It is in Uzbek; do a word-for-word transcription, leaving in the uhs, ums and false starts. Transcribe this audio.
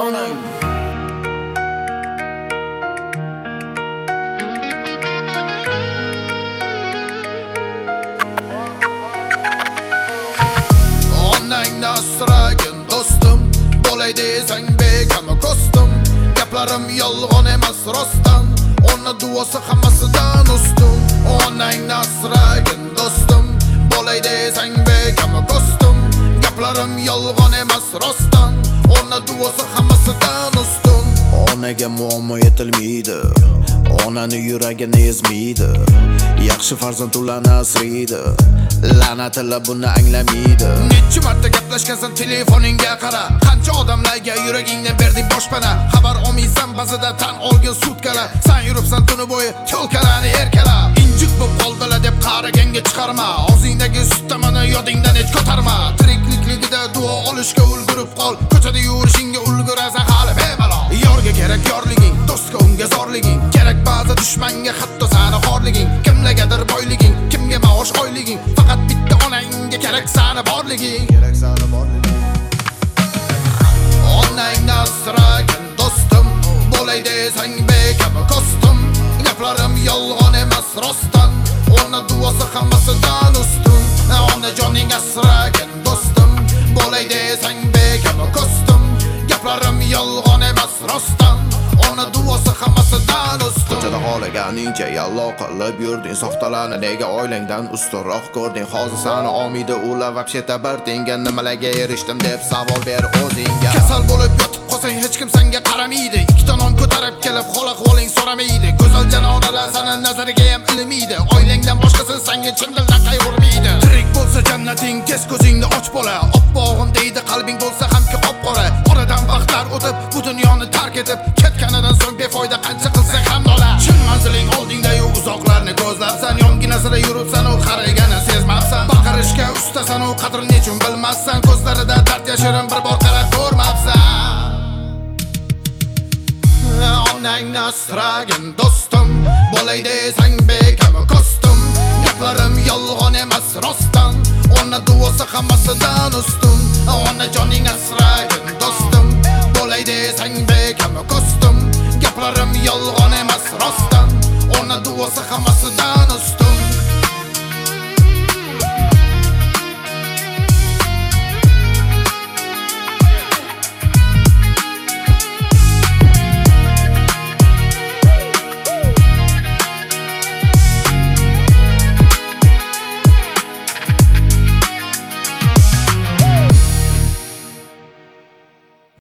onang. Onangni asragin do'stim, bo'lay desang bekam ko'stim. Gaplarim yolg'on emas rostdan, ona duosi hammasidan ustun. Onangni asragin do'stim, bo'lay desang bekam ko'stim. Gaplarim yolg'on emas rostdan, ona duosi hammasidan ustun. Onaga muammo yetilmaydi, onani yuragini ezmaydi. Yaxshi farzand ularni asraydi, la'natilla buni anglamaydi. Necha marta gaplashgansan telefoningga qara, qancha odamlarga yuragingni berding boshpana. Xabar olmaysan ba'zida tan olgin sutkalar, sen yuribsan tuni bo'yi cho'lkalarni erkalar. Injiq bo'lib qoldilar deb qaraganga chiqarma, og'zingdagi suttamani yodingdan hech ko'tarma. Tiriklikligida duo olishga ulgurib qol, ko'chada yurishingga ulgurasan hali bemalol. Yorga kerak yorliging, do'stga unga zorliging, kerak ba'zi dushmanga hatto sani xorliging. Kimlargadir boyliging, kimga maosh oyliging, faqat bitta onangga kerak sani borliging. Kerak sani borliging. Onangni asragin do'stim, bo'lay desang bekam ko'stim. Gaplarim yolg'on emas rostdan, ona duosi hammasidan ustun. Onajoning asragin do'stim, bo'lay desang bekam ko'stim. Gaplarim yolg'on emas rostdan, ona duosi hammasidan ustun. Ko'chada xohlaganingcha yallo qilib yurding, soxtalarni nega oilangdan ustunroq ko'rding? Hozir sani olmaydi ular, vobsheta bir tenga nimalarga erishdim deb savol ber o'zingga. Kasal bo'lib yotib qolsang hech kim senga qaramaydi, ikkita non ko'tarib kelib hol ahvoling so'ramaydi. Go'zal janoralar seni nazariga ham ilmaydi, oilangdan boshqasi senga chin dildan qayg'urmaydi. Tirik bo'lsa jannating, tez ko'zingni och bola, oppog'im deydi qalbing bo'lsa hamki qop-qora. Oradan vaqtlar o'tib bu dunyoni tark etib ketganidan so'ng befoyda qancha qilsang ham nola. Chin manziling oldingda-yu uzoqlarni ko'zlabsan, yonginasida yuribsan u qaragani sezmabsan. Baqirishga ustasan u qadrini nechun bilmassan, ko'zlarida dard yashirin bir bor qarab ko'rmabsan. Onangni asragin do'stim, bo'lay desang bekam ko'stim. Gaplarim yolg'on emas rostdan, ona duosi hammasidan ustun.